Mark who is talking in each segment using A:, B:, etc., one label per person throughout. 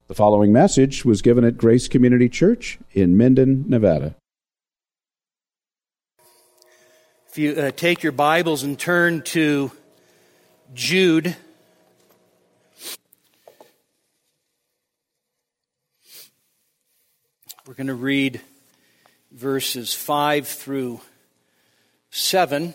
A: The following message was given at Grace Community Church in Minden, Nevada.
B: If you take your Bibles and turn to Jude, we're going to read verses 5 through 7.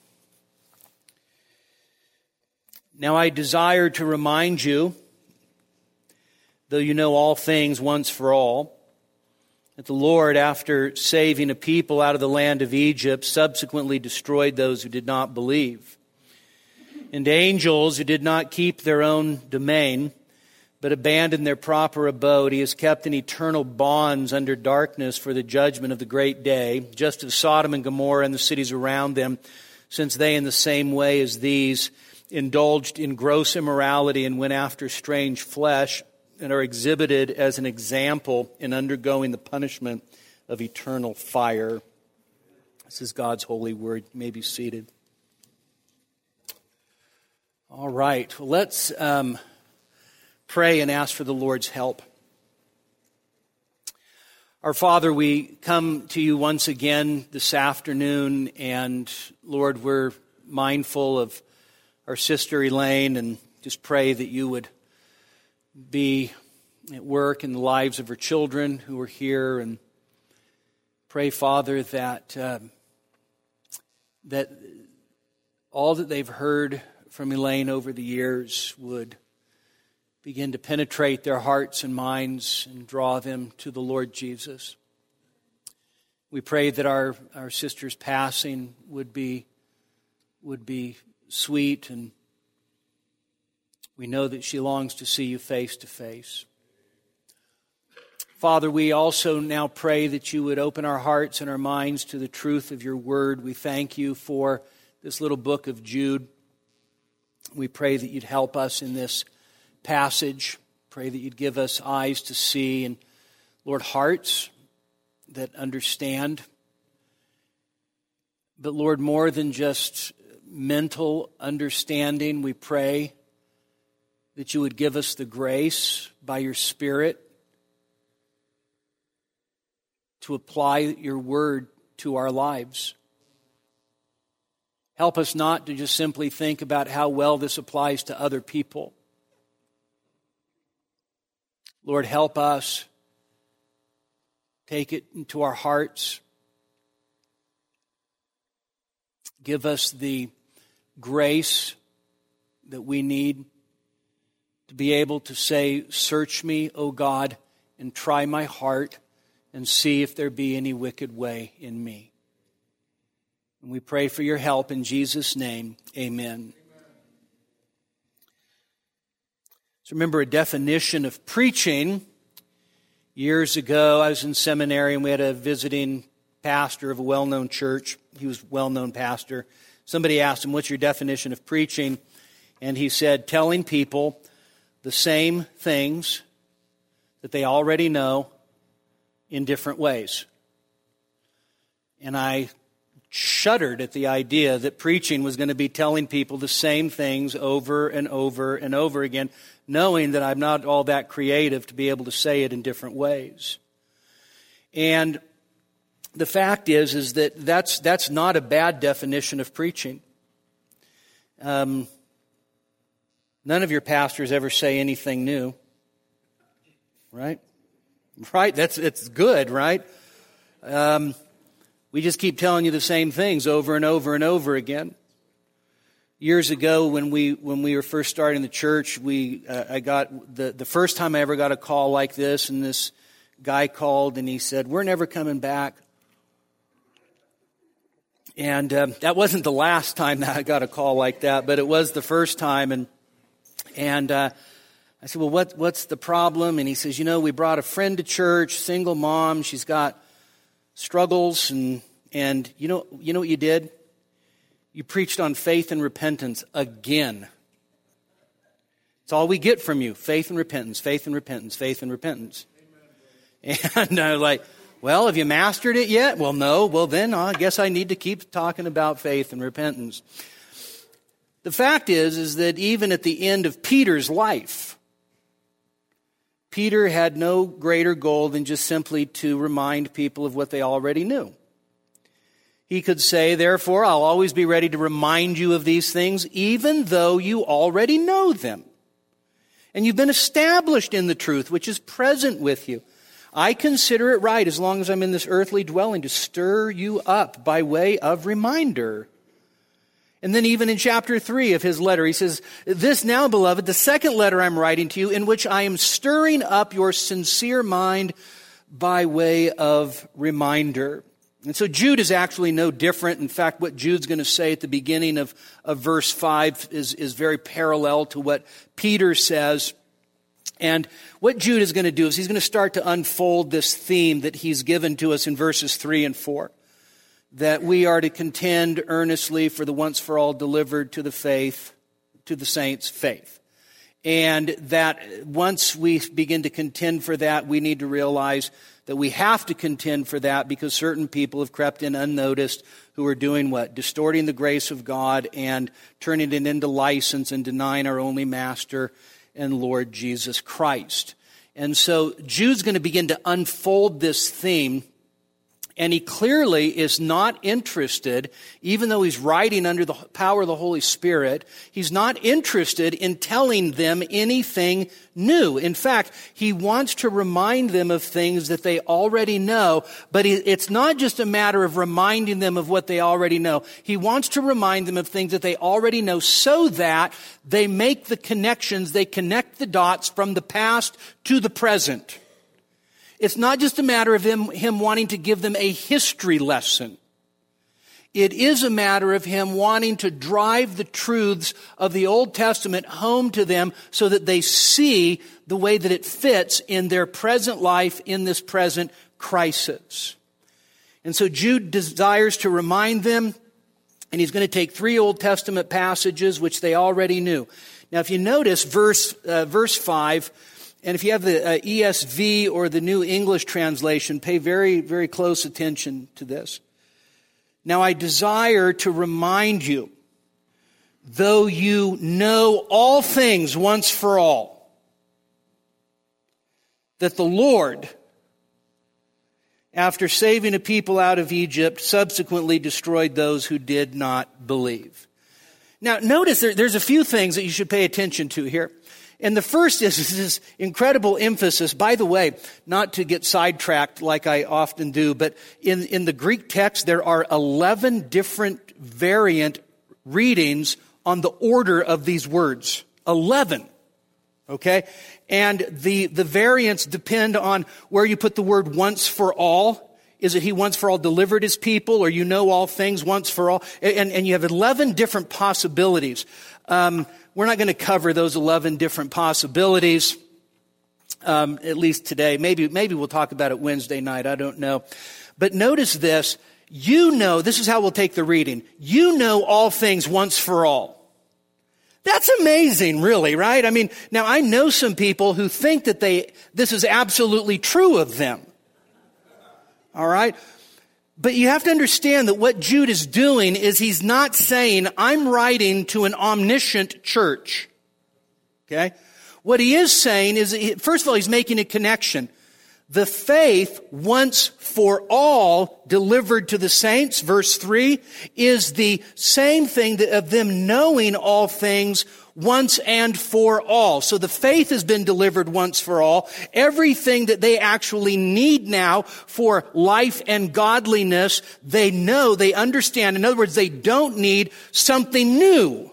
B: Now I desire to remind you, though you know all things once for all, that the Lord, after saving a people out of the land of Egypt, subsequently destroyed those who did not believe. And angels who did not keep their own domain, but abandoned their proper abode, He has kept in eternal bonds under darkness for the judgment of the great day, just as Sodom and Gomorrah and the cities around them, since they in the same way as these indulged in gross immorality and went after strange flesh, and are exhibited as an example in undergoing the punishment of eternal fire. This is God's holy word. You may be seated. All right. Well, let's pray and ask for the Lord's help. Our Father, we come to you once again this afternoon, and Lord, we're mindful of our sister Elaine, and just pray that you would be at work in the lives of her children who are here, and pray, Father, that that all that they've heard from Elaine over the years would begin to penetrate their hearts and minds and draw them to the Lord Jesus. We pray that our sister's passing would be sweet, and we know that she longs to see you face to face. Father, we also now pray that you would open our hearts and our minds to the truth of your word. We thank you for this little book of Jude. We pray that you'd help us in this passage. Pray that you'd give us eyes to see and, Lord, hearts that understand. But, Lord, more than just mental understanding, we pray that you would give us the grace by your Spirit to apply your word to our lives. Help us not to just simply think about how well this applies to other people. Lord, help us take it into our hearts. Give us the grace that we need to be able to say, "Search me, O God, and try my heart, and see if there be any wicked way in me." And we pray for your help in Jesus' name. Amen. So remember a definition of preaching. Years ago, I was in seminary, and we had a visiting pastor of a well-known church. He was a well-known pastor. Somebody asked him, "What's your definition of preaching?" And he said, "Telling people the same things that they already know in different ways." And I shuddered at the idea that preaching was going to be telling people the same things over and over and over again, knowing that I'm not all that creative to be able to say it in different ways. And the fact is that that's not a bad definition of preaching. None of your pastors ever say anything new, right? Right? It's good, right? We just keep telling you the same things over and over and over again. Years ago, when we were first starting the church, I got the first time I ever got a call like this, and this guy called and he said, "We're never coming back." And that wasn't the last time that I got a call like that, but it was the first time. And I said, "Well, what's the problem?" And he says, "We brought a friend to church, single mom. She's got struggles, and you know what you did? You preached on faith and repentance again. It's all we get from you: faith and repentance, faith and repentance, faith and repentance." And I was like, "Well, have you mastered it yet?" "Well, no." "Well, then I guess I need to keep talking about faith and repentance." The fact is that even at the end of Peter's life, Peter had no greater goal than just simply to remind people of what they already knew. He could say, therefore, I'll always be ready to remind you of these things, even though you already know them. And you've been established in the truth, which is present with you. I consider it right, as long as I'm in this earthly dwelling, to stir you up by way of reminder. And then even in chapter 3 of his letter, he says, this now, beloved, the second letter I'm writing to you, in which I am stirring up your sincere mind by way of reminder. And so Jude is actually no different. In fact, what Jude's going to say at the beginning of verse 5 is very parallel to what Peter says. And what Jude is going to do is he's going to start to unfold this theme that he's given to us in verses 3 and 4. That we are to contend earnestly for the once for all delivered to the faith, to the saints' faith. And that once we begin to contend for that, we need to realize that we have to contend for that because certain people have crept in unnoticed who are doing what? Distorting the grace of God and turning it into license and denying our only Master and Lord Jesus Christ. And so Jude's going to begin to unfold this theme. And he clearly is not interested, even though he's writing under the power of the Holy Spirit, he's not interested in telling them anything new. In fact, he wants to remind them of things that they already know, but it's not just a matter of reminding them of what they already know. He wants to remind them of things that they already know so that they make the connections, they connect the dots from the past to the present. It's not just a matter of him wanting to give them a history lesson. It is a matter of him wanting to drive the truths of the Old Testament home to them so that they see the way that it fits in their present life, in this present crisis. And so Jude desires to remind them, and he's going to take 3 Old Testament passages which they already knew. Now, if you notice verse 5, and if you have the ESV or the New English translation, pay very, very close attention to this. Now I desire to remind you, though you know all things once for all, that the Lord, after saving a people out of Egypt, subsequently destroyed those who did not believe. Now notice there's a few things that you should pay attention to here. And the first is this incredible emphasis, by the way, not to get sidetracked like I often do, but in the Greek text, there are 11 different variant readings on the order of these words. 11. Okay? And the variants depend on where you put the word once for all. Is it he once for all delivered his people, or you know all things once for all? And you have 11 different possibilities. We're not going to cover those 11 different possibilities, at least today. Maybe we'll talk about it Wednesday night. I don't know. But notice this. This is how we'll take the reading. You know all things once for all. That's amazing, really, right? I mean, now I know some people who think that this is absolutely true of them. All right? But you have to understand that what Jude is doing is he's not saying, I'm writing to an omniscient church. Okay? What he is saying is, first of all, he's making a connection. The faith once for all delivered to the saints, verse 3, is the same thing of them knowing all things once and for all. So the faith has been delivered once for all. Everything that they actually need now for life and godliness, they know, they understand. In other words, they don't need something new.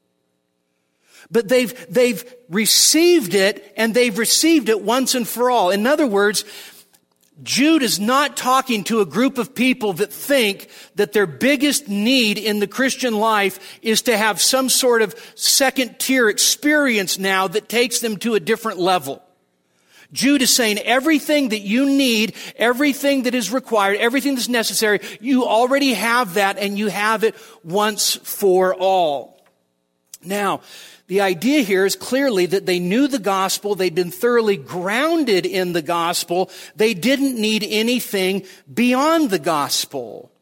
B: But they've received it, and they've received it once and for all. In other words, Jude is not talking to a group of people that think that their biggest need in the Christian life is to have some sort of second-tier experience now that takes them to a different level. Jude is saying everything that you need, everything that is required, everything that's necessary, you already have that, and you have it once for all. Now, the idea here is clearly that they knew the gospel. They'd been thoroughly grounded in the gospel. They didn't need anything beyond the gospel.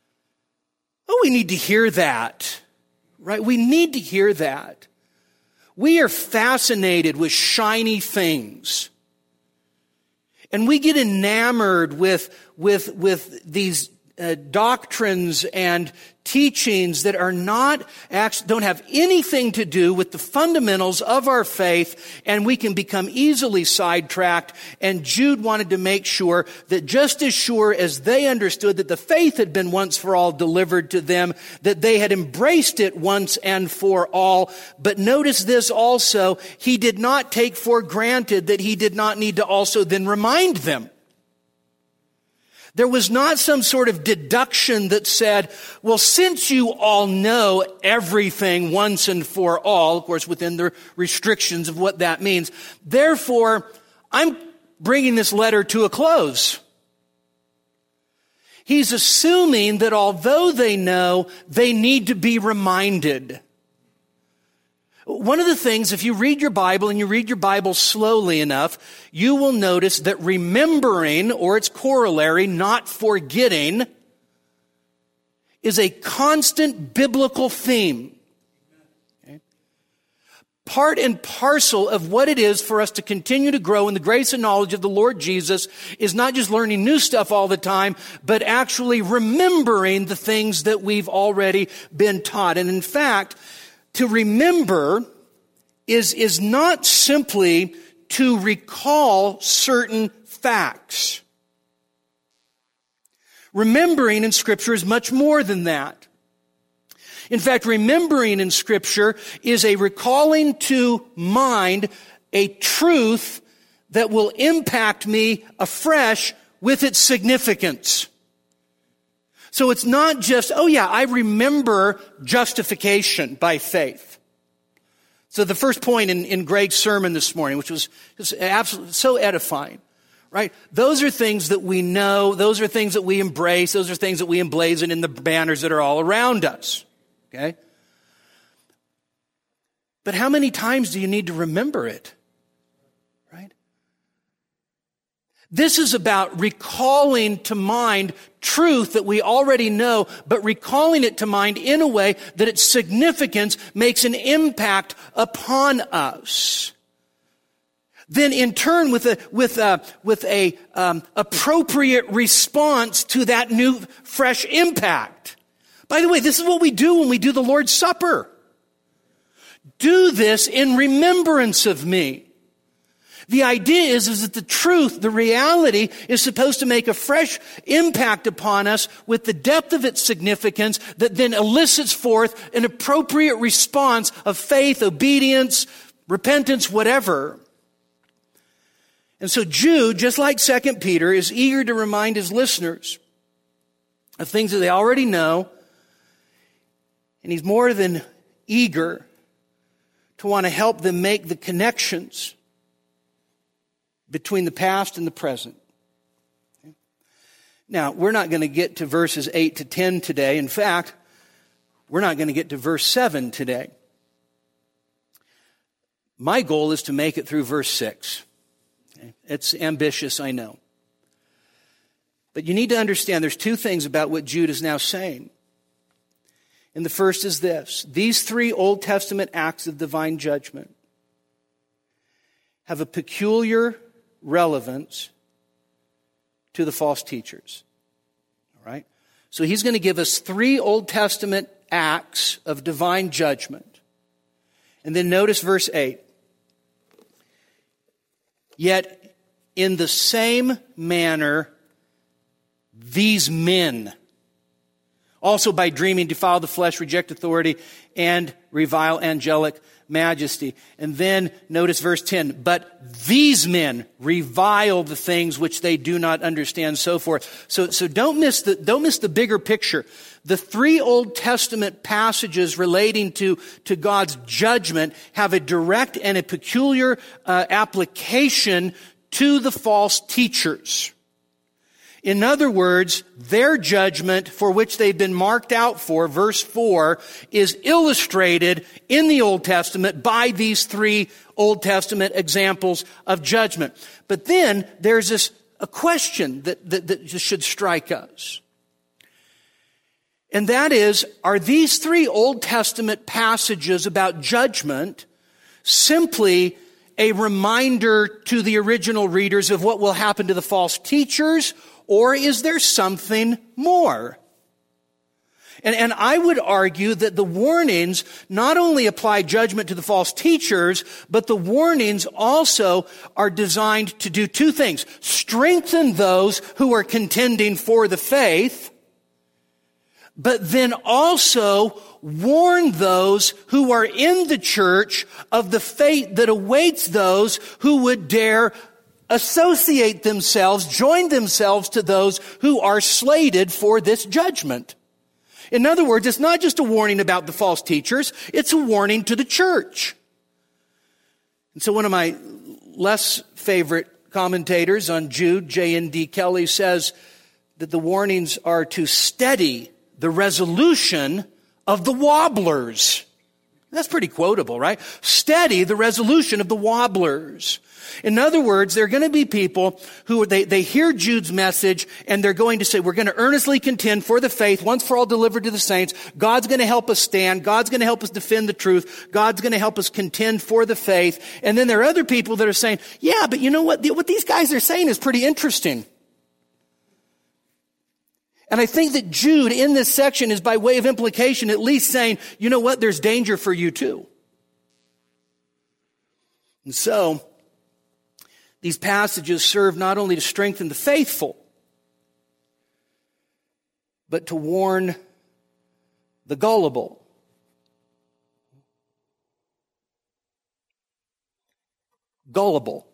B: Oh, we need to hear that, right? We need to hear that. We are fascinated with shiny things. And we get enamored with these doctrines and teachings that are don't have anything to do with the fundamentals of our faith, and we can become easily sidetracked. And Jude wanted to make sure that just as sure as they understood that the faith had been once for all delivered to them, that they had embraced it once and for all. But notice this also, he did not take for granted that he did not need to also then remind them. There was not some sort of deduction that said, well, since you all know everything once and for all, of course, within the restrictions of what that means, therefore, I'm bringing this letter to a close. He's assuming that although they know, they need to be reminded. One of the things, if you read your Bible and you read your Bible slowly enough, you will notice that remembering, or its corollary, not forgetting, is a constant biblical theme. Okay? Part and parcel of what it is for us to continue to grow in the grace and knowledge of the Lord Jesus is not just learning new stuff all the time, but actually remembering the things that we've already been taught. And in fact, to remember is not simply to recall certain facts. Remembering in Scripture is much more than that. In fact, remembering in Scripture is a recalling to mind a truth that will impact me afresh with its significance. So it's not just, oh yeah, I remember justification by faith. So the first point in Greg's sermon this morning, which was absolutely so edifying, right? Those are things that we know. Those are things that we embrace. Those are things that we emblazon in the banners that are all around us. Okay? But how many times do you need to remember it? Right? This is about recalling to mind truth that we already know, but recalling it to mind in a way that its significance makes an impact upon us. Then in turn with a appropriate response to that new fresh impact. By the way, this is what we do when we do the Lord's Supper. Do this in remembrance of me. The idea is that the truth, the reality, is supposed to make a fresh impact upon us with the depth of its significance that then elicits forth an appropriate response of faith, obedience, repentance, whatever. And so Jude, just like 2 Peter, is eager to remind his listeners of things that they already know. And he's more than eager to want to help them make the connections between the past and the present. Okay? Now, we're not going to get to verses 8 to 10 today. In fact, we're not going to get to verse 7 today. My goal is to make it through verse 6. Okay? It's ambitious, I know. But you need to understand there's two things about what Jude is now saying. And the first is this. These three Old Testament acts of divine judgment have a peculiar relevance to the false teachers. All right? So he's going to give us three Old Testament acts of divine judgment. And then notice verse 8. Yet in the same manner, these men also by dreaming defile the flesh, reject authority, and revile angelic majesty. And then notice verse 10. But these men revile the things which they do not understand, so forth. So don't miss the bigger picture. The three Old Testament passages relating to God's judgment have a direct and a peculiar application to the false teachers. In other words, their judgment for which they've been marked out for, verse 4, is illustrated in the Old Testament by these three Old Testament examples of judgment. But then there's a question that should strike us. And that is, are these three Old Testament passages about judgment simply a reminder to the original readers of what will happen to the false teachers, or is there something more? And I would argue that the warnings not only apply judgment to the false teachers, but the warnings also are designed to do two things. Strengthen those who are contending for the faith, but then also warn those who are in the church of the fate that awaits those who would dare associate themselves, join themselves to those who are slated for this judgment. In other words, it's not just a warning about the false teachers, it's a warning to the church. And so one of my less favorite commentators on Jude, J.N.D. Kelly, says that the warnings are to steady the resolution of the wobblers. That's pretty quotable, right? Steady the resolution of the wobblers. In other words, there are going to be people who they hear Jude's message and they're going to say, we're going to earnestly contend for the faith, once for all delivered to the saints. God's going to help us stand. God's going to help us defend the truth. God's going to help us contend for the faith. And then there are other people that are saying, yeah, but you know what? What these guys are saying is pretty interesting. And I think that Jude in this section is by way of implication at least saying, you know what? There's danger for you too. And so these passages serve not only to strengthen the faithful, but to warn the gullible. Gullible.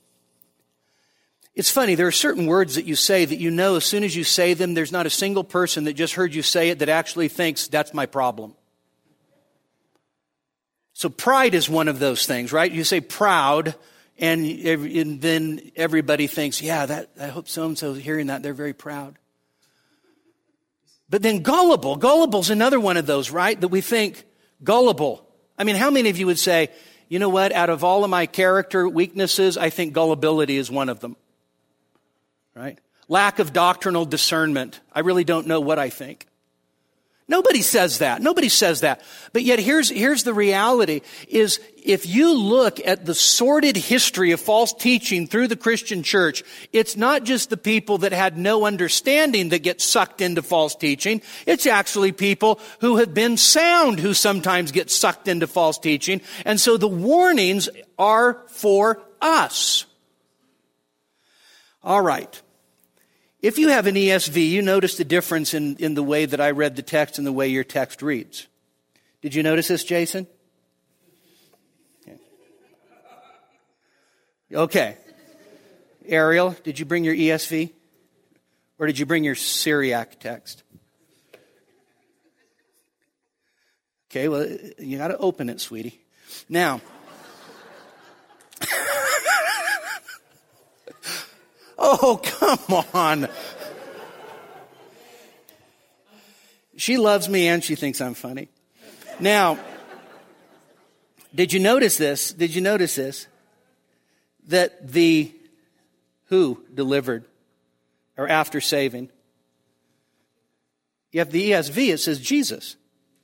B: It's funny, there are certain words that you say that you know as soon as you say them, there's not a single person that just heard you say it that actually thinks, that's my problem. So pride is one of those things, right? You say proud, and then everybody thinks, yeah, I hope so-and-so is hearing that. They're very proud. But then gullible. Gullible's another one of those, right? That we think gullible. I mean, how many of you would say, you know what? Out of all of my character weaknesses, I think gullibility is one of them. Right? Lack of doctrinal discernment. I really don't know what I think. Nobody says that. Nobody says that. But yet here's the reality is if you look at the sordid history of false teaching through the Christian church, it's not just the people that had no understanding that get sucked into false teaching. It's actually people who have been sound who sometimes get sucked into false teaching. And so the warnings are for us. All right. If you have an ESV, you notice the difference in the way that I read the text and the way your text reads. Did you notice this, Jason? Okay. Ariel, did you bring your ESV? Or did you bring your Syriac text? Okay, well, you got to open it, sweetie. Now, oh, come on. She loves me and she thinks I'm funny. Now, did you notice this? Did you notice this? That the who delivered or after saving. You have the ESV, it says Jesus.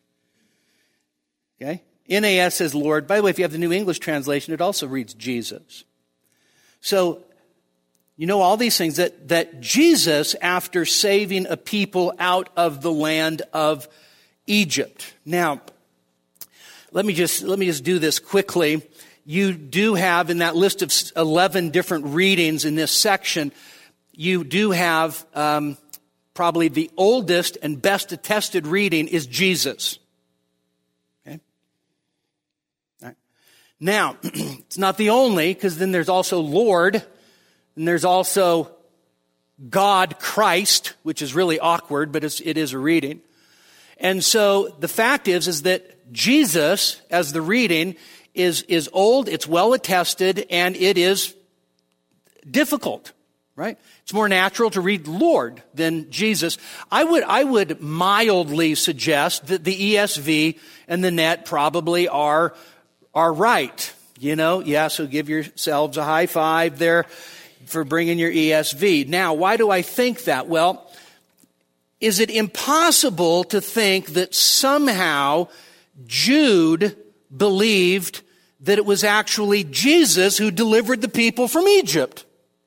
B: Okay? NAS says Lord. By the way, if you have the New English translation, it also reads Jesus. So, you know all these things that Jesus, after saving a people out of the land of Egypt. Now, let me just do this quickly. You do have in that list of 11 different readings in this section, you do have probably the oldest and best attested reading is Jesus. Okay? All right. Now, it's not the only, because then there's also Lord. And there's also God Christ, which is really awkward, but it is a reading. And so the fact is that Jesus, as the reading, is old, it's well attested, and it is difficult, right? It's more natural to read Lord than Jesus. I would mildly suggest that the ESV and the net probably are right. You know, yeah, so give yourselves a high five there for bringing your ESV. Now, why do I think that? Well, is it impossible to think that somehow Jude believed that it was actually Jesus who delivered the people from Egypt?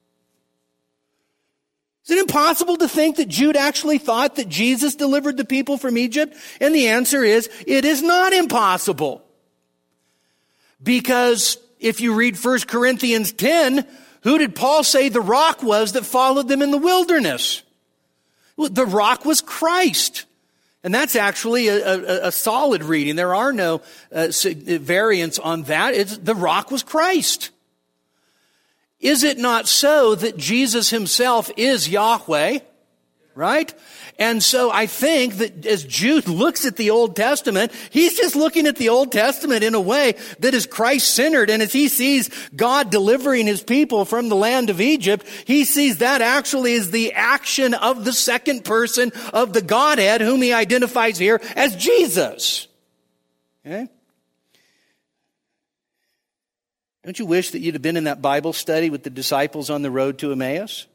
B: Is it impossible to think that Jude actually thought that Jesus delivered the people from Egypt? And the answer is, it is not impossible. Because if you read 1 Corinthians 10, who did Paul say the rock was that followed them in the wilderness? Well, the rock was Christ. And that's actually a solid reading. There are no variants on that. The rock was Christ. Is it not so that Jesus himself is Yahweh? Right? And so I think that as Jude looks at the Old Testament, he's just looking at the Old Testament in a way that is Christ-centered. And as he sees God delivering his people from the land of Egypt, he sees that actually as the action of the second person of the Godhead, whom he identifies here as Jesus. Okay? Don't you wish that you'd have been in that Bible study with the disciples on the road to Emmaus?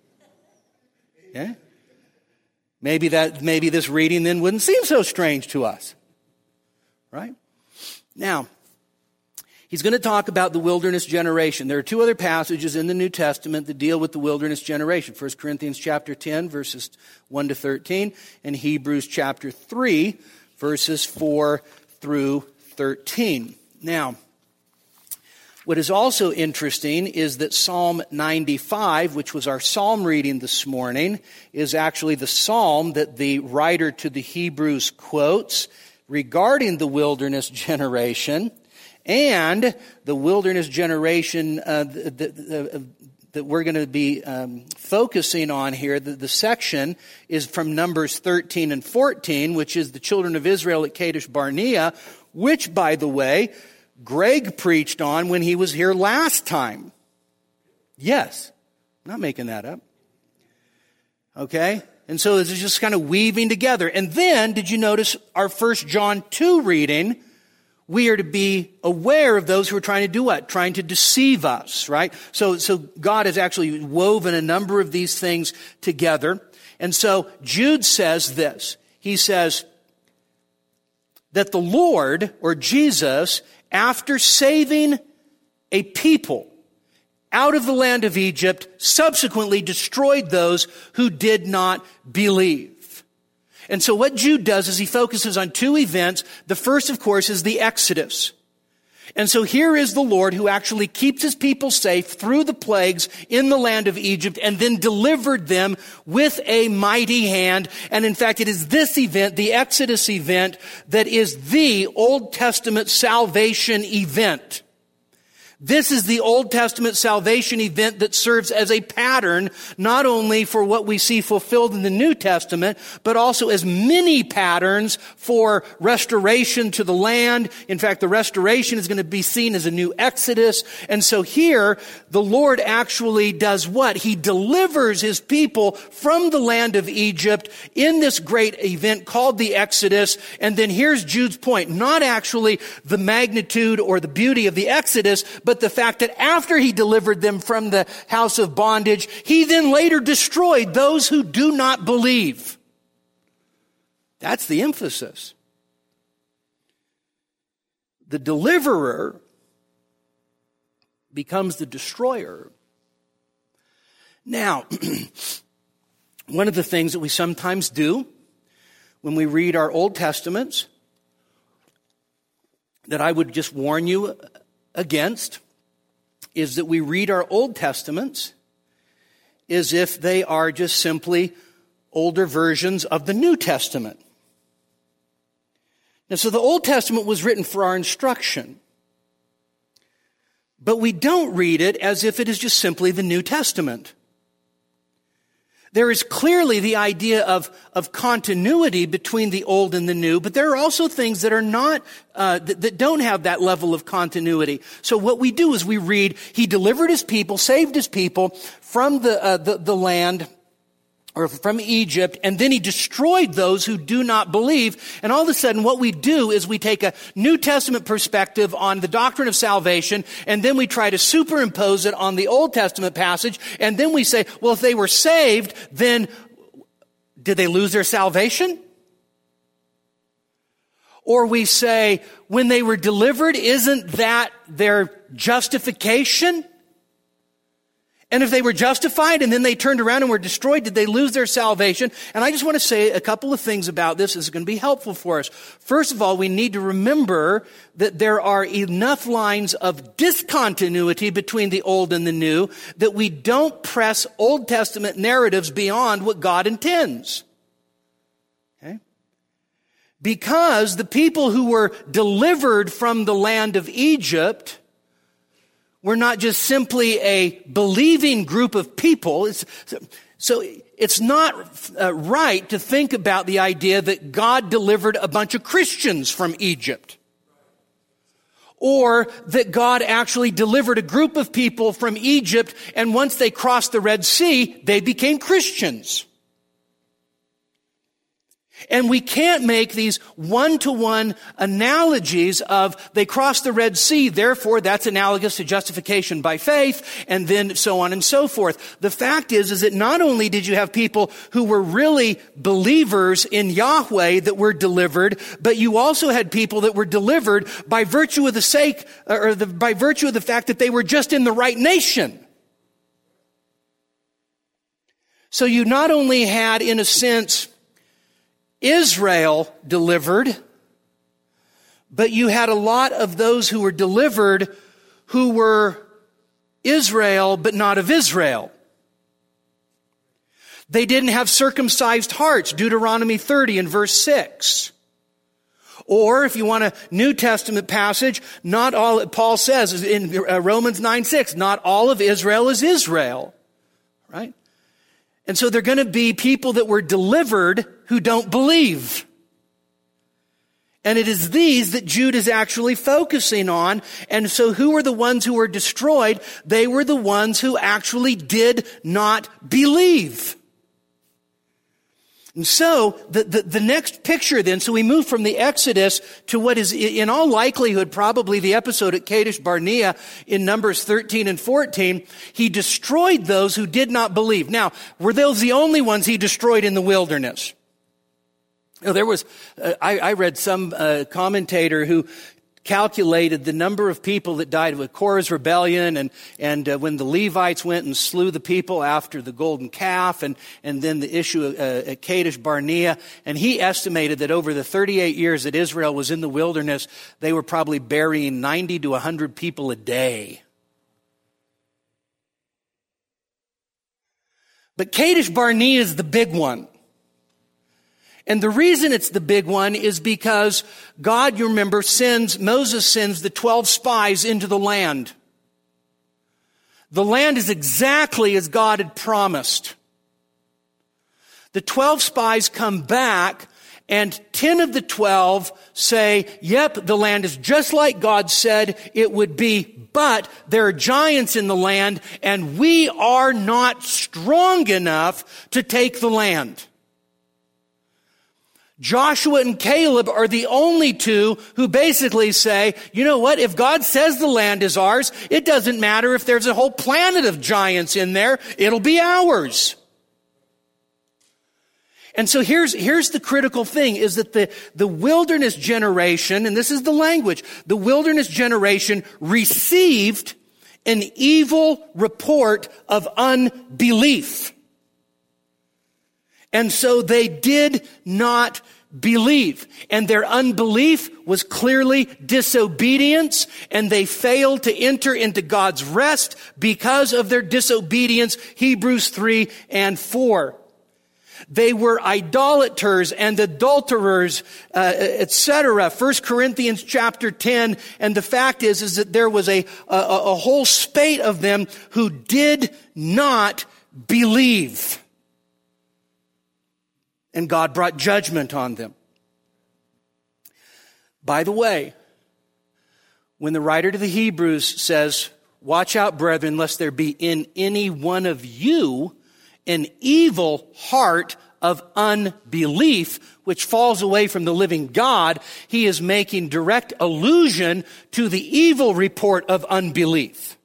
B: Yeah? Maybe this reading then wouldn't seem so strange to us. Right? Now, he's going to talk about the wilderness generation. There are two other passages in the New Testament that deal with the wilderness generation. 1 Corinthians chapter 10, verses 1 to 13, and Hebrews chapter 3, verses 4 through 13. Now, what is also interesting is that Psalm 95, which was our psalm reading this morning, is actually the psalm that the writer to the Hebrews quotes regarding the wilderness generation. And the wilderness generation that we're going to be focusing on here, the section is from Numbers 13 and 14, which is the children of Israel at Kadesh Barnea, which, by the way, Greg preached on when he was here last time. Yes, I'm not making that up. Okay? And so it's just kind of weaving together. And then, did you notice our 1 John 2 reading? We are to be aware of those who are trying to do what? Trying to deceive us, right? So God has actually woven a number of these things together. And so Jude says this. He says that the Lord, or Jesus, after saving a people out of the land of Egypt, subsequently destroyed those who did not believe. And so what Jude does is he focuses on two events. The first, of course, is the Exodus. And so here is the Lord who actually keeps his people safe through the plagues in the land of Egypt and then delivered them with a mighty hand. And in fact, it is this event, the Exodus event, that is the Old Testament salvation event. This is the Old Testament salvation event that serves as a pattern, not only for what we see fulfilled in the New Testament, but also as many patterns for restoration to the land. In fact, the restoration is going to be seen as a new Exodus. And so here, the Lord actually does what? He delivers his people from the land of Egypt in this great event called the Exodus. And then here's Jude's point. Not actually the magnitude or the beauty of the Exodus, but the fact that after he delivered them from the house of bondage, he then later destroyed those who do not believe. That's the emphasis. The deliverer becomes the destroyer. Now, one of the things that we sometimes do when we read our Old Testaments that I would just warn you against is that we read our Old Testaments as if they are just simply older versions of the New Testament. Now, so the Old Testament was written for our instruction, but we don't read it as if it is just simply the New Testament. There is clearly the idea of continuity between the old and the new, but there are also things that are not, that don't have that level of continuity. So what we do is we read, he delivered his people, saved his people from the land, or from Egypt, and then he destroyed those who do not believe. And all of a sudden what we do is we take a New Testament perspective on the doctrine of salvation, and then we try to superimpose it on the Old Testament passage, and then we say, well, if they were saved, then did they lose their salvation? Or we say, when they were delivered, isn't that their justification? And if they were justified and then they turned around and were destroyed, did they lose their salvation? And I just want to say a couple of things about this. This is going to be helpful for us. First of all, we need to remember that there are enough lines of discontinuity between the Old and the New that we don't press Old Testament narratives beyond what God intends. Okay? Because the people who were delivered from the land of Egypt we're not just simply a believing group of people. So it's not right to think about the idea that God delivered a bunch of Christians from Egypt. Or that God actually delivered a group of people from Egypt, and once they crossed the Red Sea, they became Christians. And we can't make these one-to-one analogies of they crossed the Red Sea, therefore that's analogous to justification by faith, and then so on and so forth. The fact is that not only did you have people who were really believers in Yahweh that were delivered, but you also had people that were delivered by virtue of the sake, by virtue of the fact that they were just in the right nation. So you not only had, in a sense, Israel delivered, but you had a lot of those who were delivered who were Israel, but not of Israel. They didn't have circumcised hearts, Deuteronomy 30 and verse 6. Or if you want a New Testament passage, not all, Paul says in Romans 9:6, not all of Israel is Israel, right? And so they're going to be people that were delivered who don't believe. And it is these that Jude is actually focusing on. And so who were the ones who were destroyed? They were the ones who actually did not believe. And so the next picture then, so we move from the Exodus to what is in all likelihood probably the episode at Kadesh Barnea in Numbers 13 and 14. He destroyed those who did not believe. Now, were those the only ones he destroyed in the wilderness? There was, I read some commentator who calculated the number of people that died with Korah's rebellion and when the Levites went and slew the people after the golden calf and then the issue at Kadesh Barnea. And he estimated that over the 38 years that Israel was in the wilderness, they were probably burying 90 to 100 people a day. But Kadesh Barnea is the big one. And the reason it's the big one is because God, you remember, Moses sends the 12 spies into the land. The land is exactly as God had promised. The 12 spies come back and 10 of the 12 say, yep, the land is just like God said it would be, but there are giants in the land and we are not strong enough to take the land. Joshua and Caleb are the only two who basically say, you know what, if God says the land is ours, it doesn't matter if there's a whole planet of giants in there, it'll be ours. And so here's the critical thing, is that the wilderness generation, and this is the language, the wilderness generation received an evil report of unbelief. And so they did not believe. And their unbelief was clearly disobedience, and they failed to enter into God's rest because of their disobedience, Hebrews 3 and 4. They were idolaters and adulterers, etc. 1 Corinthians chapter 10. And the fact is that there was a whole spate of them who did not believe. And God brought judgment on them. By the way, when the writer to the Hebrews says, watch out, brethren, lest there be in any one of you an evil heart of unbelief, which falls away from the living God, he is making direct allusion to the evil report of unbelief.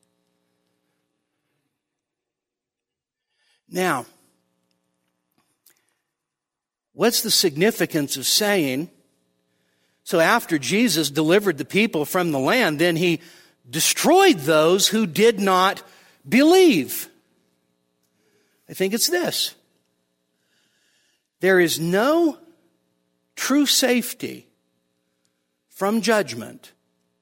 B: Now, what's the significance of saying So after Jesus delivered the people from the land, then he destroyed those who did not believe. I think it's this. There is no true safety from judgment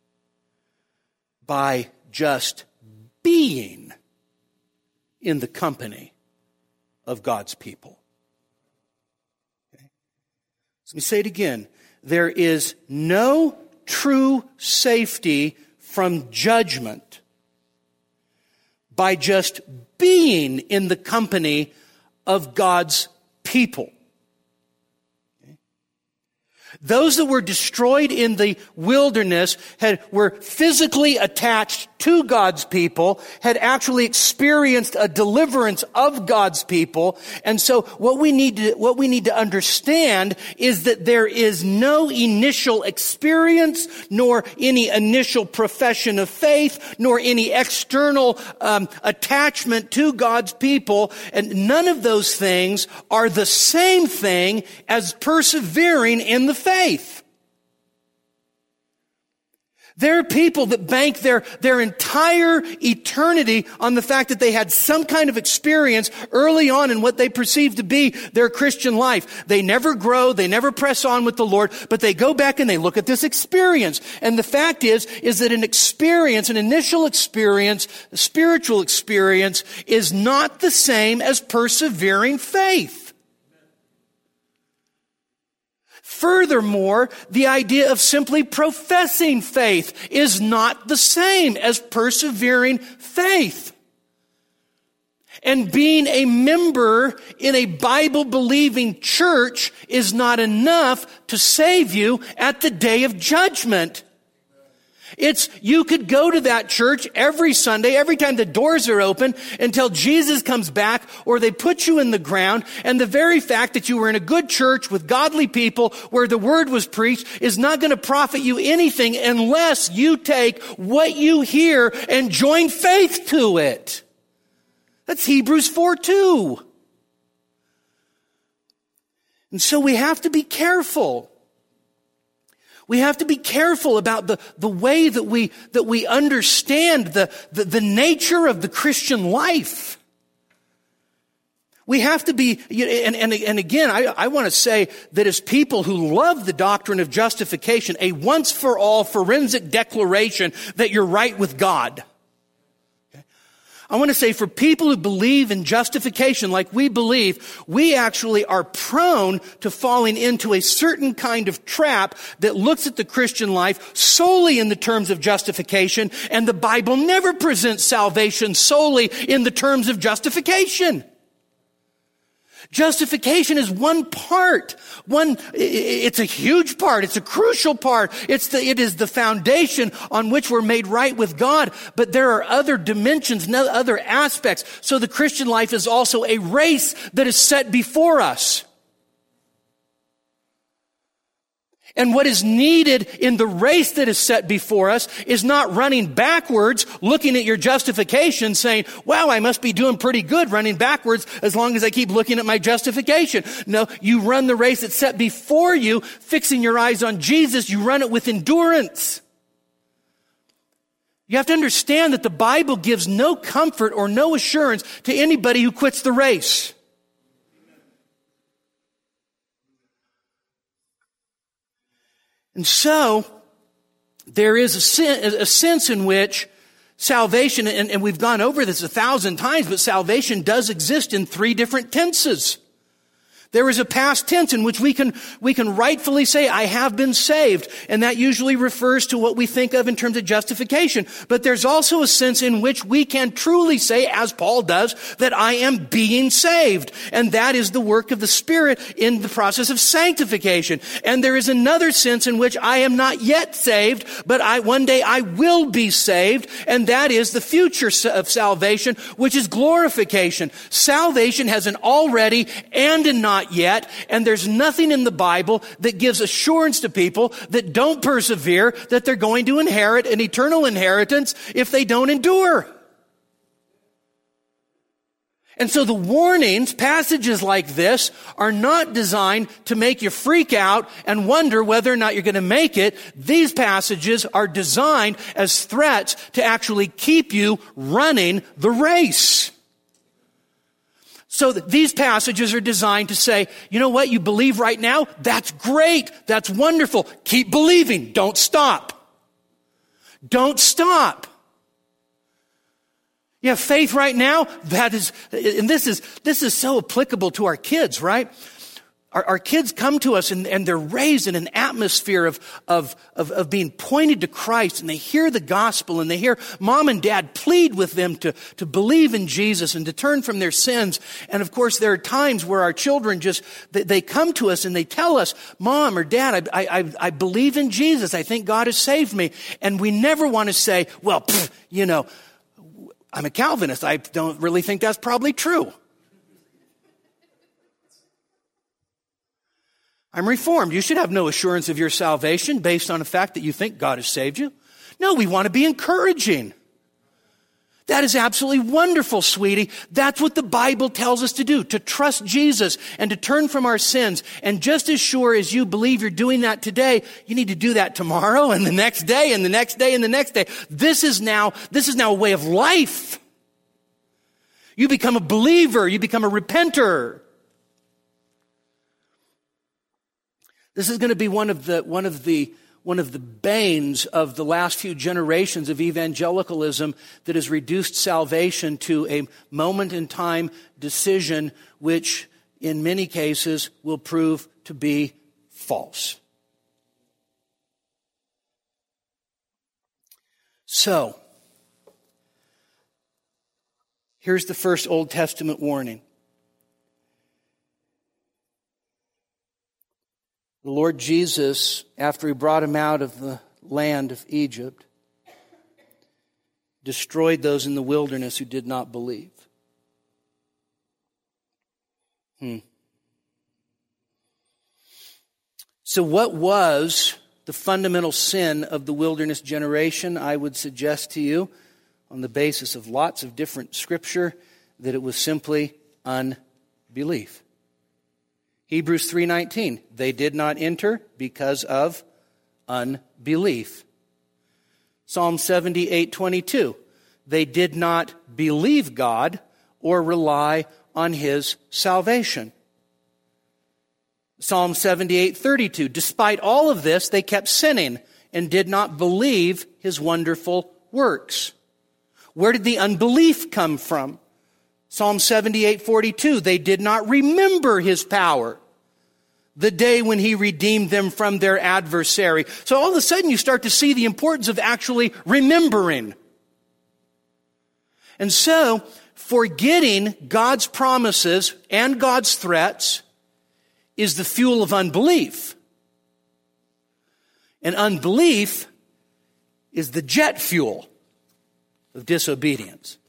B: by just being in the company of God's people. Okay? So let me say it again. There is no true safety from judgment by just being in the company of God's people. Those that were destroyed in the wilderness were physically attached to God's people, had actually experienced a deliverance of God's people. And so what we need to understand is that there is no initial experience, nor any initial profession of faith, nor any external attachment to God's people. And none of those things are the same thing as persevering in the faith. There are people that bank their entire eternity on the fact that they had some kind of experience early on in what they perceive to be their Christian life. They never grow, they never press on with the Lord, but they go back and they look at this experience. And the fact is that an initial experience, a spiritual experience, is not the same as persevering faith. Furthermore, the idea of simply professing faith is not the same as persevering faith. And being a member in a Bible-believing church is not enough to save you at the day of judgment. You could go to that church every Sunday, every time the doors are open, until Jesus comes back, or they put you in the ground, and the very fact that you were in a good church with godly people where the word was preached is not going to profit you anything unless you take what you hear and join faith to it. That's Hebrews 4:2. And so we have to be careful. We have to be careful about the way that we understand the nature of the Christian life. We have to be, and again, I want to say that as people who love the doctrine of justification, a once for all forensic declaration that you're right with God. I want to say for people who believe in justification like we believe, we actually are prone to falling into a certain kind of trap that looks at the Christian life solely in the terms of justification, and the Bible never presents salvation solely in the terms of justification. Justification is one part. It's a huge part. It's a crucial part. It is the foundation on which we're made right with God. But there are other dimensions, other aspects. So the Christian life is also a race that is set before us. And what is needed in the race that is set before us is not running backwards, looking at your justification, saying, wow, I must be doing pretty good running backwards as long as I keep looking at my justification. No, you run the race that's set before you, fixing your eyes on Jesus. You run it with endurance. You have to understand that the Bible gives no comfort or no assurance to anybody who quits the race. And so, there is a sense in which salvation, and we've gone over this 1,000 times, but salvation does exist in 3 different tenses. There is a past tense in which we can rightfully say, I have been saved. And that usually refers to what we think of in terms of justification. But there's also a sense in which we can truly say, as Paul does, that I am being saved. And that is the work of the Spirit in the process of sanctification. And there is another sense in which I am not yet saved, but one day I will be saved. And that is the future of salvation, which is glorification. Salvation has an already and a not yet, and there's nothing in the Bible that gives assurance to people that don't persevere that they're going to inherit an eternal inheritance if they don't endure. And so the warnings, passages like this, are not designed to make you freak out and wonder whether or not you're going to make it. These passages are designed as threats to actually keep you running the race. So these passages are designed to say, you know what, you believe right now? That's great. That's wonderful. Keep believing. Don't stop. Don't stop. You have faith right now? That is, and this is so applicable to our kids, right? Our kids come to us and they're raised in an atmosphere of being pointed to Christ, and they hear the gospel and they hear mom and dad plead with them to believe in Jesus and to turn from their sins. And of course, there are times where our children they come to us and they tell us, Mom or Dad, I believe in Jesus. I think God has saved me. And we never want to say, well, I'm a Calvinist. I don't really think that's probably true. I'm Reformed. You should have no assurance of your salvation based on the fact that you think God has saved you. No, we want to be encouraging. That is absolutely wonderful, sweetie. That's what the Bible tells us to do, to trust Jesus and to turn from our sins. And just as sure as you believe you're doing that today, you need to do that tomorrow and the next day and the next day and the next day. This is now a way of life. You become a believer. You become a repenter. This is going to be one of the banes of the last few generations of evangelicalism that has reduced salvation to a moment-in-time decision, which in many cases will prove to be false. So, here's the first Old Testament warning. The Lord Jesus, after he brought him out of the land of Egypt, destroyed those in the wilderness who did not believe. So what was the fundamental sin of the wilderness generation? I would suggest to you, on the basis of lots of different scripture, that it was simply unbelief. Hebrews 3:19, they did not enter because of unbelief. Psalm 78:22, they did not believe God or rely on his salvation. Psalm 78:32, despite all of this, they kept sinning and did not believe his wonderful works. Where did the unbelief come from? Psalm 78:42, they did not remember his power, the day when he redeemed them from their adversary. So all of a sudden you start to see the importance of actually remembering. And so, forgetting God's promises and God's threats is the fuel of unbelief. And unbelief is the jet fuel of disobedience.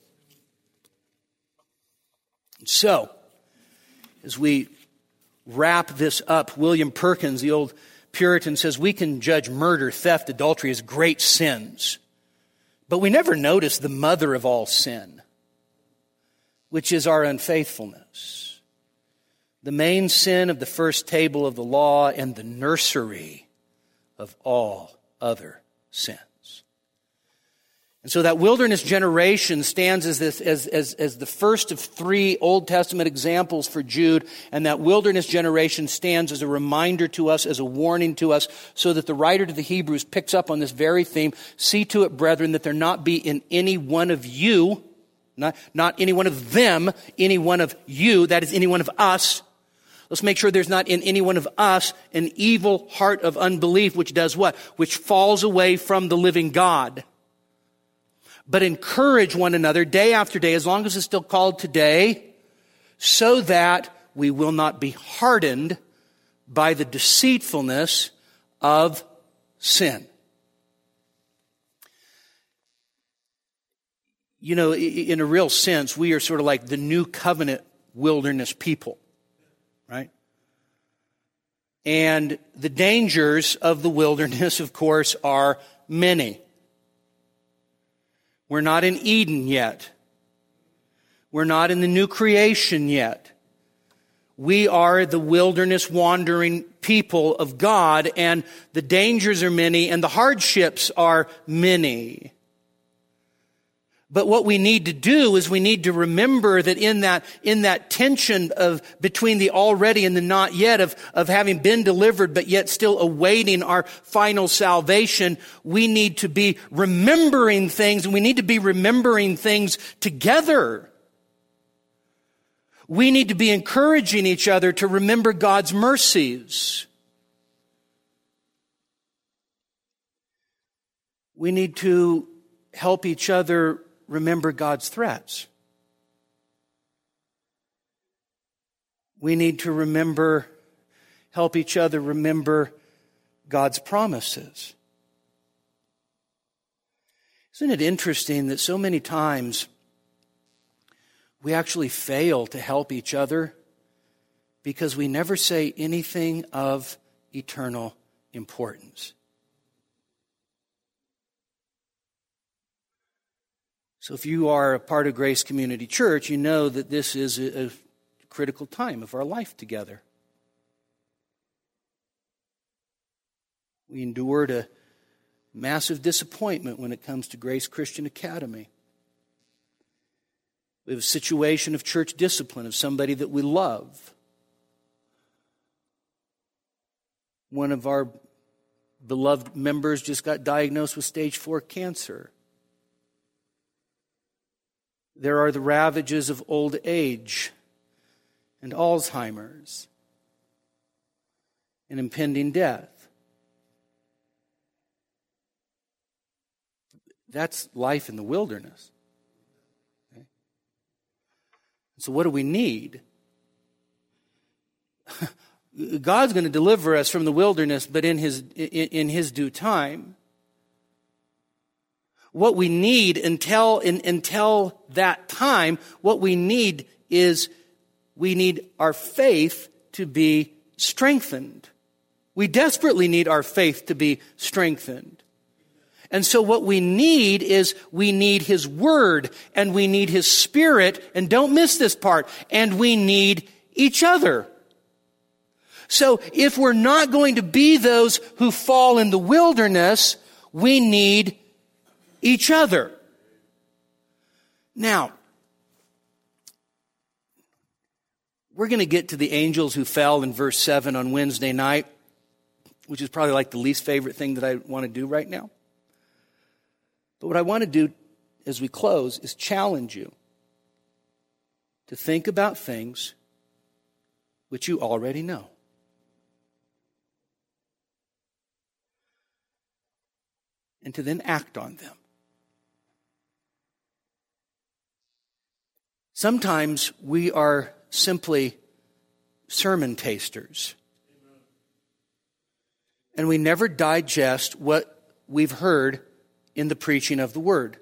B: So, as we wrap this up, William Perkins, the old Puritan, says we can judge murder, theft, adultery as great sins, but we never notice the mother of all sin, which is our unfaithfulness. The main sin of the first table of the law and the nursery of all other sins. And so that wilderness generation stands as the first of three Old Testament examples for Jude, and that wilderness generation stands as a reminder to us, as a warning to us, so that the writer to the Hebrews picks up on this very theme. See to it, brethren, that there not be in any one of you, not any one of them, any one of you, that is any one of us. Let's make sure there's not in any one of us an evil heart of unbelief, which does what? Which falls away from the living God. But encourage one another day after day, as long as it's still called today, so that we will not be hardened by the deceitfulness of sin. You know, in a real sense, we are sort of like the new covenant wilderness people, right? And the dangers of the wilderness, of course, are many. We're not in Eden yet. We're not in the new creation yet. We are the wilderness wandering people of God, and the dangers are many and the hardships are many. But what we need to do is we need to remember that in that tension of between the already and the not yet, of having been delivered but yet still awaiting our final salvation, we need to be remembering things, and we need to be remembering things together. We need to be encouraging each other to remember God's mercies. We need to help each other remember God's threats. We need to help each other remember God's promises. Isn't it interesting that so many times we actually fail to help each other because we never say anything of eternal importance? So if you are a part of Grace Community Church, you know that this is a critical time of our life together. We endured a massive disappointment when it comes to Grace Christian Academy. We have a situation of church discipline of somebody that we love. One of our beloved members just got diagnosed with stage 4 cancer. There are the ravages of old age and Alzheimer's and impending death. That's life in the wilderness. Okay? So what do we need? God's going to deliver us from the wilderness, but in His due time. What we need until that time, what we need is we need our faith to be strengthened. We desperately need our faith to be strengthened. And so what we need is we need His Word, and we need His Spirit, and don't miss this part, and we need each other. So if we're not going to be those who fall in the wilderness, we need each other. Now, we're going to get to the angels who fell in verse 7 on Wednesday night, which is probably like the least favorite thing that I want to do right now. But what I want to do as we close is challenge you to think about things which you already know. And to then act on them. Sometimes we are simply sermon tasters. And we never digest what we've heard in the preaching of the Word.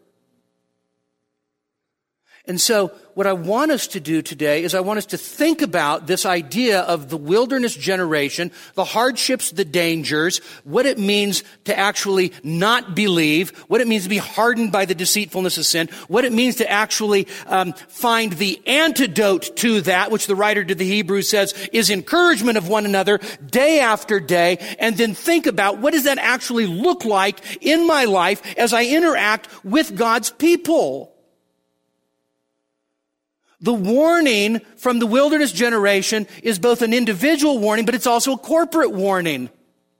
B: And so what I want us to do today is I want us to think about this idea of the wilderness generation, the hardships, the dangers, what it means to actually not believe, what it means to be hardened by the deceitfulness of sin, what it means to actually find the antidote to that, which the writer to the Hebrews says is encouragement of one another day after day, and then think about what does that actually look like in my life as I interact with God's people. The warning from the wilderness generation is both an individual warning, but it's also a corporate warning.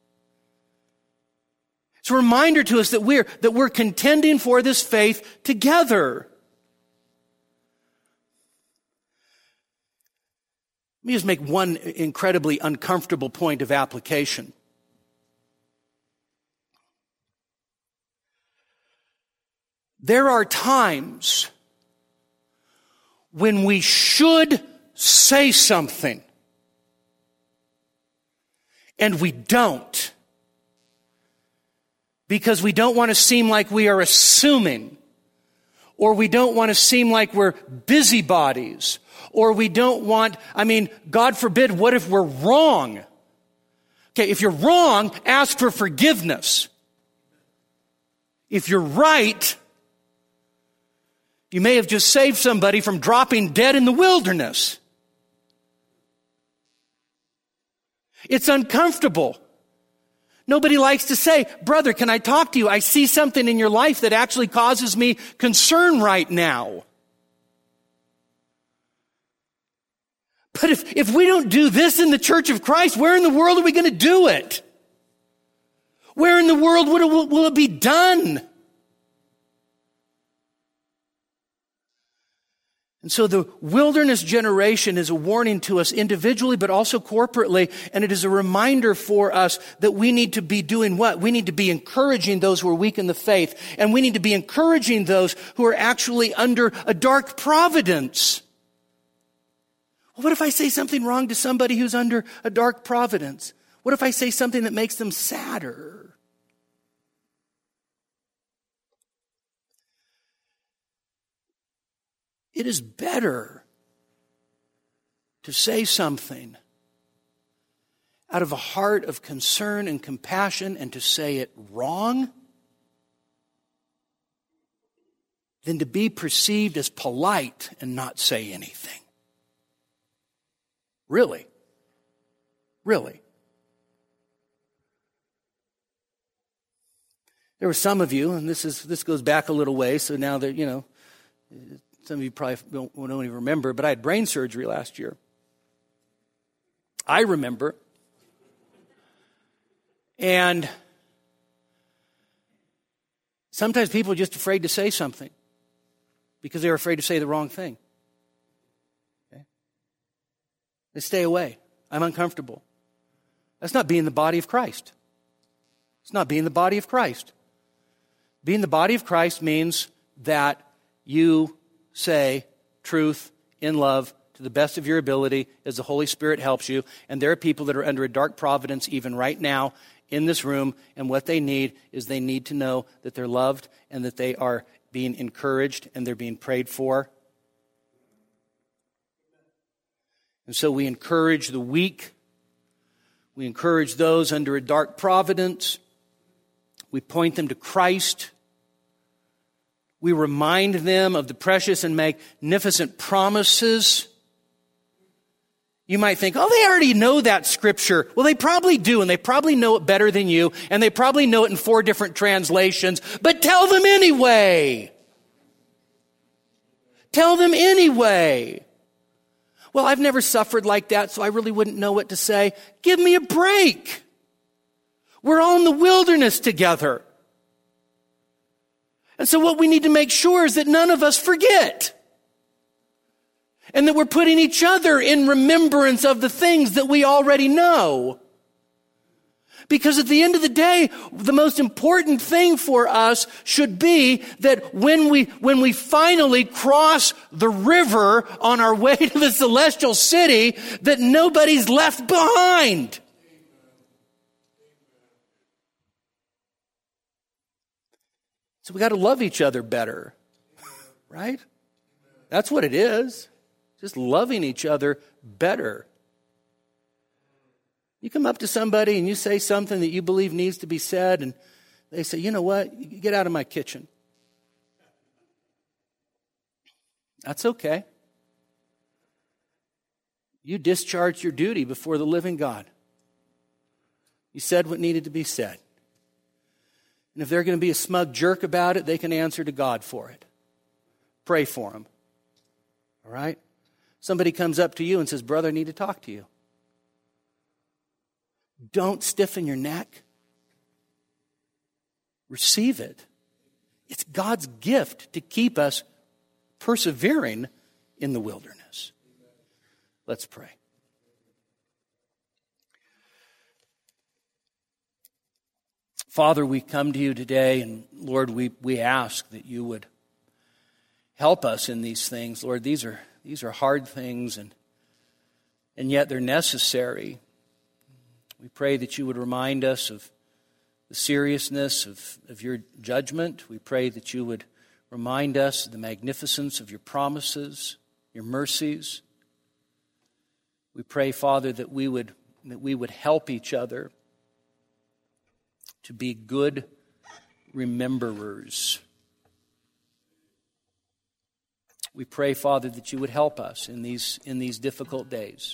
B: It's a reminder to us that we're contending for this faith together. Let me just make one incredibly uncomfortable point of application. There are times when we should say something and we don't, because we don't want to seem like we are assuming, or we don't want to seem like we're busybodies, or we don't want, God forbid, what if we're wrong? Okay, if you're wrong, ask for forgiveness. If you're right, You may have just saved somebody from dropping dead in the wilderness. It's uncomfortable. Nobody likes to say, brother, can I talk to you? I see something in your life that actually causes me concern right now. But if we don't do this in the Church of Christ, where in the world are we going to do it? Where in the world will it be done? And so the wilderness generation is a warning to us individually, but also corporately. And it is a reminder for us that we need to be doing what? We need to be encouraging those who are weak in the faith. And we need to be encouraging those who are actually under a dark providence. Well, what if I say something wrong to somebody who's under a dark providence? What if I say something that makes them sadder? It is better to say something out of a heart of concern and compassion and to say it wrong than to be perceived as polite and not say anything. Really. Really. There were some of you, and this goes back a little way, so now that, some of you probably don't even remember, but I had brain surgery last year. I remember. And sometimes people are just afraid to say something because they're afraid to say the wrong thing. Okay? They stay away. I'm uncomfortable. That's not being the body of Christ. It's not being the body of Christ. Being the body of Christ means that you say truth in love to the best of your ability as the Holy Spirit helps you. And there are people that are under a dark providence even right now in this room, and what they need is they need to know that they're loved and that they are being encouraged and they're being prayed for. And so we encourage the weak. We encourage those under a dark providence. We point them to Christ. We remind them of the precious and magnificent promises. You might think, oh, they already know that scripture. Well, they probably do, and they probably know it better than you, and they probably know it in 4 different translations, but tell them anyway. Tell them anyway. Well, I've never suffered like that, so I really wouldn't know what to say. Give me a break. We're all in the wilderness together. And so what we need to make sure is that none of us forget. And that we're putting each other in remembrance of the things that we already know. Because at the end of the day, the most important thing for us should be that when we finally cross the river on our way to the celestial city, that nobody's left behind. So we got to love each other better, right? That's what it is. Just loving each other better. You come up to somebody and you say something that you believe needs to be said, and they say, you know what? Get out of my kitchen. That's okay. You discharged your duty before the living God. You said what needed to be said. And if they're going to be a smug jerk about it, they can answer to God for it. Pray for them. All right? Somebody comes up to you and says, brother, I need to talk to you. Don't stiffen your neck. Receive it. It's God's gift to keep us persevering in the wilderness. Let's pray. Father, we come to you today, and Lord, we ask that you would help us in these things. Lord, these are hard things, and yet they're necessary. We pray that you would remind us of the seriousness of your judgment. We pray that you would remind us of the magnificence of your promises, your mercies. We pray, Father, that we would help each other to be good rememberers. We pray, Father, that you would help us in these difficult days,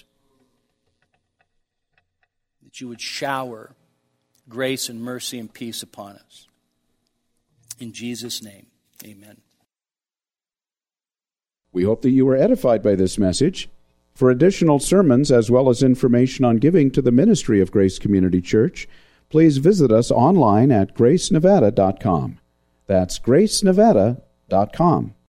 B: that you would shower grace and mercy and peace upon us. In Jesus' name, amen.
A: We hope that you were edified by this message. For additional sermons as well as information on giving to the ministry of Grace Community Church, please visit us online at gracenevada.com. That's gracenevada.com.